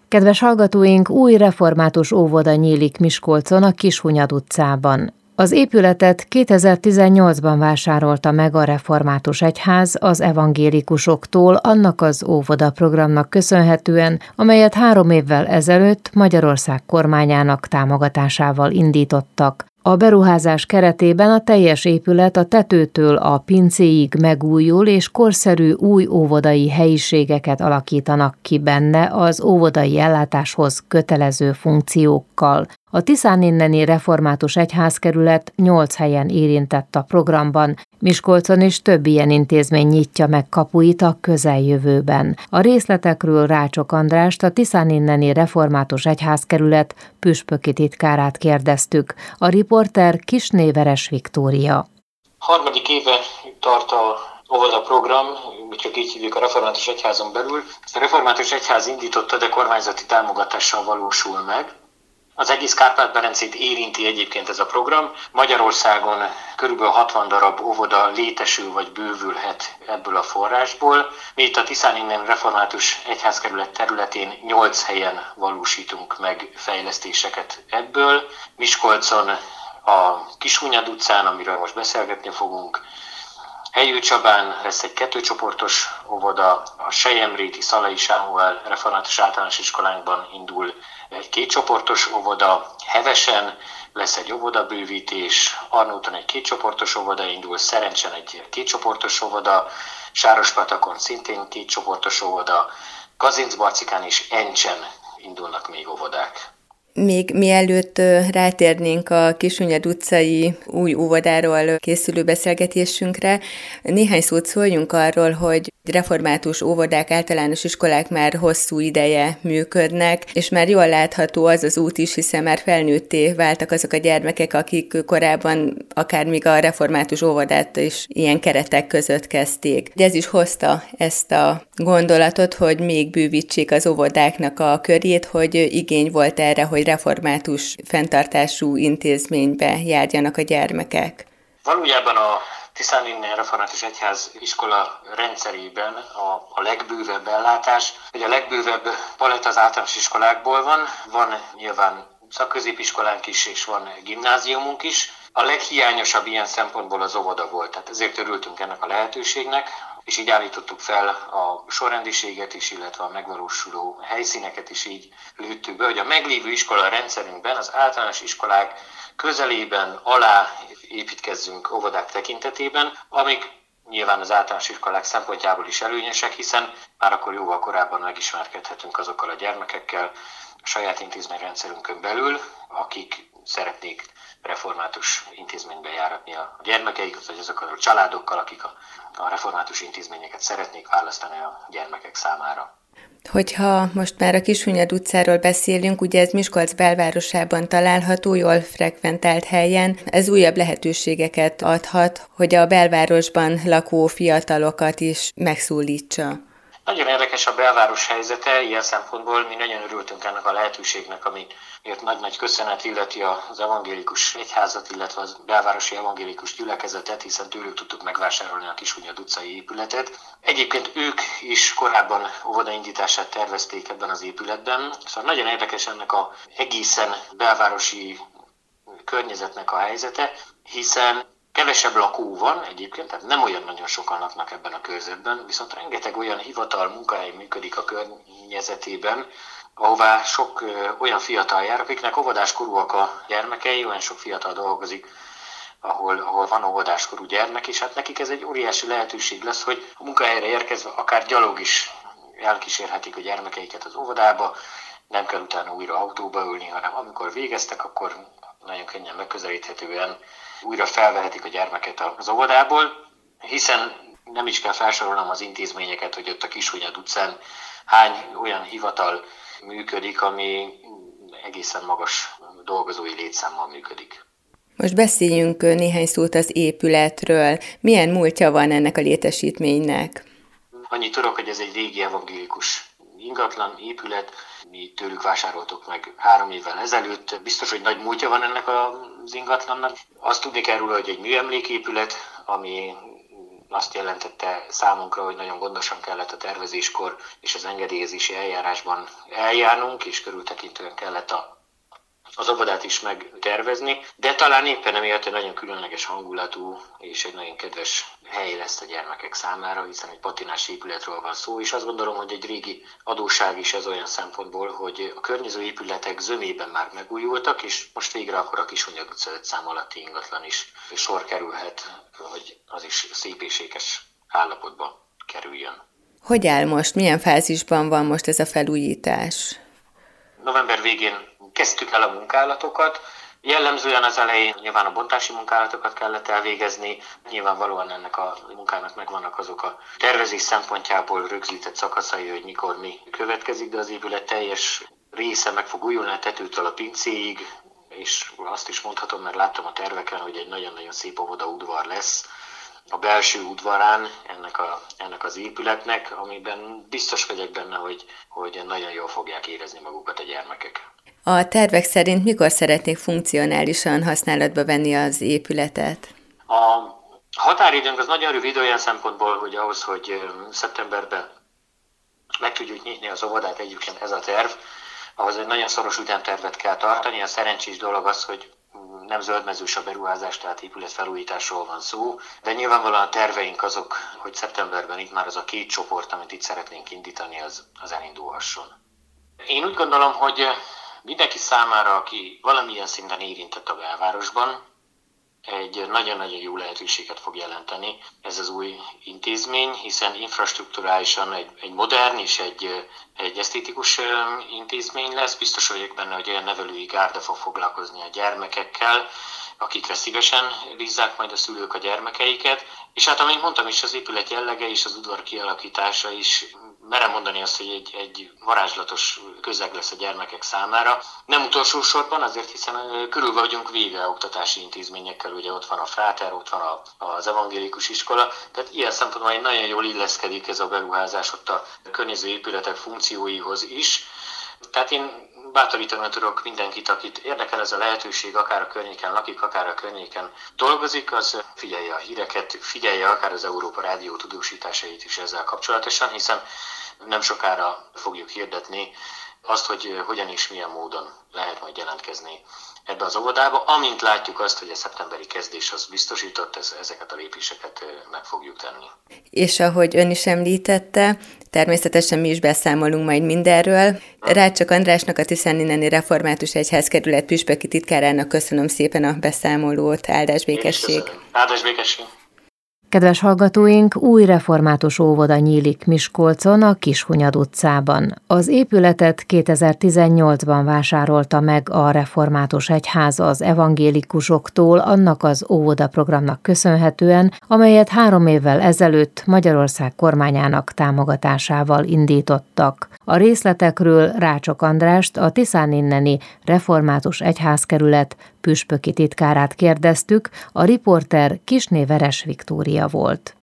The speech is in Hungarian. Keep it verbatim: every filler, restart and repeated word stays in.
Kedves hallgatóink, új református óvoda nyílik Miskolcon a Kishunyad utcában. Az épületet kétezer-tizennyolcban vásárolta meg a Református Egyház az evangélikusoktól annak az óvoda programnak köszönhetően, amelyet három évvel ezelőtt Magyarország kormányának támogatásával indítottak. A beruházás keretében a teljes épület a tetőtől a pincéig megújul, és korszerű új óvodai helyiségeket alakítanak ki benne az óvodai ellátáshoz kötelező funkciókkal. A Tiszáninneni Református Egyházkerület nyolc helyen érintett a programban, Miskolcon is több ilyen intézmény nyitja meg kapuit a közeljövőben. A részletekről Rácsok Andrást, a Tiszáninneni Református Egyházkerület püspöki titkárát kérdeztük. A riporter Kisné-Veres Viktória. Harmadik éve tart a óvoda program, mi csak így hívjuk a Református Egyházon belül. Ezt a Református Egyház indította, de kormányzati támogatással valósul meg. Az egész Kárpát-medencét érinti egyébként ez a program. Magyarországon körülbelül hatvan darab óvoda létesül vagy bővülhet ebből a forrásból. Mi itt a Tiszáninneni Református Egyházkerület területén nyolc helyen valósítunk meg fejlesztéseket ebből. Miskolcon a Kishunyad utcán, amiről most beszélgetni fogunk, Helyőcsabán lesz egy kettőcsoportos óvoda, a Selyemréti Szalai Sámuel Református Általános Iskolánkban indul egy kétcsoportos óvoda, Hevesen lesz egy óvodabővítés, Arnóton egy kétcsoportos óvoda indul, Szerencsen egy kétcsoportos óvoda, Sárospatakon szintén kétcsoportos óvoda, Kazincbarcikán és Encsen indulnak még óvodák. Még mielőtt rátérnénk a Kishunyad utcai új óvodáról készülő beszélgetésünkre, néhány szót szóljunk arról, hogy református óvodák, általános iskolák már hosszú ideje működnek, és már jól látható az az út is, hiszen már felnőtté váltak azok a gyermekek, akik korábban akár még a református óvodát is ilyen keretek között kezdték. De ez is hozta ezt a gondolatot, hogy még bővítsék az óvodáknak a körét, hogy igény volt erre, hogy református fenntartású intézménybe járjanak a gyermekek. Valójában a Tiszáninneni Református Egyház iskola rendszerében a, a legbővebb ellátás, vagy a legbővebb paletta az általános iskolákból van, van nyilván szakközépiskolánk is, és van gimnáziumunk is. A leghiányosabb ilyen szempontból az óvoda volt, tehát ezért örültünk ennek a lehetőségnek, és így állítottuk fel a sorrendiséget is, illetve a megvalósuló helyszíneket is így lőttük be, hogy a meglévő iskola rendszerünkben az általános iskolák közelében alá építkezzünk óvodák tekintetében, amik nyilván az általános iskolák szempontjából is előnyösek, hiszen már akkor jóval korábban megismerkedhetünk azokkal a gyermekekkel a saját intézményrendszerünkön belül, akik szeretnék református intézménybe járatni a gyermekeiket, vagy azokkal a családokkal, akik a, a református intézményeket szeretnék választani a gyermekek számára. Hogyha most már a Kishunyad utcáról beszélünk, ugye ez Miskolc belvárosában található, jól frekventált helyen. Ez újabb lehetőségeket adhat, hogy a belvárosban lakó fiatalokat is megszólítsa. Nagyon érdekes a belváros helyzete, ilyen szempontból mi nagyon örültünk ennek a lehetőségnek, amiért nagy-nagy köszönet illeti az evangélikus egyházat, illetve a belvárosi evangélikus gyülekezetet, hiszen tőlük tudtuk megvásárolni a Kishunyad utcai épületet. Egyébként ők is korábban óvodaindítását tervezték ebben az épületben, szóval nagyon érdekes ennek az egészen belvárosi környezetnek a helyzete, hiszen kevesebb lakó van egyébként, tehát nem olyan nagyon sokan laknak ebben a körzetben, viszont rengeteg olyan hivatal, munkahely működik a környezetében, ahová sok ö, olyan fiatal jár, akiknek óvodáskorúak a gyermekei, olyan sok fiatal dolgozik, ahol, ahol van óvodáskorú gyermek, és hát nekik ez egy óriási lehetőség lesz, hogy a munkahelyre érkezve akár gyalog is elkísérhetik a gyermekeiket az óvodába, nem kell utána újra autóba ülni, hanem amikor végeztek, akkor nagyon könnyen megközelíthetően újra felvehetik a gyermeket az óvodából, hiszen nem is kell felsorolnom az intézményeket, hogy ott a Kishunyad utcán hány olyan hivatal működik, ami egészen magas dolgozói létszámmal működik. Most beszéljünk néhány szót az épületről. Milyen múltja van ennek a létesítménynek? Annyit tudok, hogy ez egy régi evangélikus ingatlan épület, mi tőlük vásároltuk meg három évvel ezelőtt. Biztos, hogy nagy múltja van ennek az ingatlannak. Azt tudni kell róla, hogy egy műemléképület, ami azt jelentette számunkra, hogy nagyon gondosan kellett a tervezéskor és az engedélyezési eljárásban eljárnunk, és körültekintően kellett a az óvodát is megtervezni, de talán éppen emiatt egy nagyon különleges hangulatú és egy nagyon kedves hely lesz a gyermekek számára, hiszen egy patinás épületről van szó, és azt gondolom, hogy egy régi adósság is ez olyan szempontból, hogy a környező épületek zömében már megújultak, és most végre akkor a Kishunyad utca öt szám alatti ingatlan is sor kerülhet, hogy az is szép és ékes állapotba kerüljön. Hogy áll most? Milyen fázisban van most ez a felújítás? November végén kezdtük el a munkálatokat. Jellemzően az elején nyilván a bontási munkálatokat kellett elvégezni, nyilvánvalóan ennek a munkának megvannak azok a tervezés szempontjából rögzített szakaszai, hogy mikor mi következik, de az épület teljes része meg fog újulni a tetőtől a pincéig, és azt is mondhatom, mert láttam a terveken, hogy egy nagyon-nagyon szép óvodaudvar lesz a belső udvarán ennek, a, ennek az épületnek, amiben biztos vagyok benne, hogy, hogy nagyon jól fogják érezni magukat a gyermekek. A tervek szerint mikor szeretnék funkcionálisan használatba venni az épületet? A határidőnk az nagyon rövid olyan szempontból, hogy ahhoz, hogy szeptemberben meg tudjuk nyitni az óvodát, egyébként ez a terv, ahhoz egy nagyon szoros ütemtervet kell tartani. A szerencsés dolog az, hogy nem zöldmezős a beruházás, tehát épületfelújításról van szó, de nyilvánvalóan a terveink azok, hogy szeptemberben itt már az a két csoport, amit itt szeretnénk indítani, az, az elindulhasson. Én úgy gondolom, hogy mindenki számára, aki valamilyen szinten érintett a belvárosban, egy nagyon-nagyon jó lehetőséget fog jelenteni ez az új intézmény, hiszen infrastrukturálisan egy, egy modern és egy, egy esztétikus intézmény lesz. Biztos vagyok benne, hogy olyan nevelői gárda fog foglalkozni a gyermekekkel, akikre szívesen bízzák majd a szülők a gyermekeiket. És hát, amint mondtam is, az épület jellege és az udvar kialakítása is, merem mondani azt, hogy egy, egy varázslatos közeg lesz a gyermekek számára. Nem utolsó sorban, azért hiszen körül vagyunk véve oktatási intézményekkel, ugye ott van a Fráter, ott van a, az evangélikus iskola, tehát ilyen szempontból nagyon jól illeszkedik ez a beruházás ott a környező épületek funkcióihoz is. Tehát én bátorítani tudok mindenkit, akit érdekel ez a lehetőség, akár a környéken lakik, akár a környéken dolgozik, az figyelje a híreket, figyelje akár az Európa Rádió tudósításait is ezzel kapcsolatosan, hiszen nem sokára fogjuk hirdetni azt, hogy hogyan és milyen módon lehet majd jelentkezni ebbe az óvodába. Amint látjuk azt, hogy a szeptemberi kezdés az biztosított, ez, ezeket a lépéseket meg fogjuk tenni. És ahogy ön is említette, természetesen mi is beszámolunk majd mindenről. Rácsak Andrásnak, a Tiszáninneni Református Egyházkerület püspöki titkárának köszönöm szépen a beszámolót. Áldás békesség! Áldás békesség! Kedves hallgatóink, új református óvoda nyílik Miskolcon, a Kishunyad utcában. Az épületet kétezer-tizennyolcban vásárolta meg a Református Egyház az evangélikusoktól annak az óvodaprogramnak köszönhetően, amelyet három évvel ezelőtt Magyarország kormányának támogatásával indítottak. A részletekről Rácsak Andrást, a Tiszáninneni Református Egyházkerület püspöki titkárát kérdeztük, a riporter Kissné Veres Viktória volt.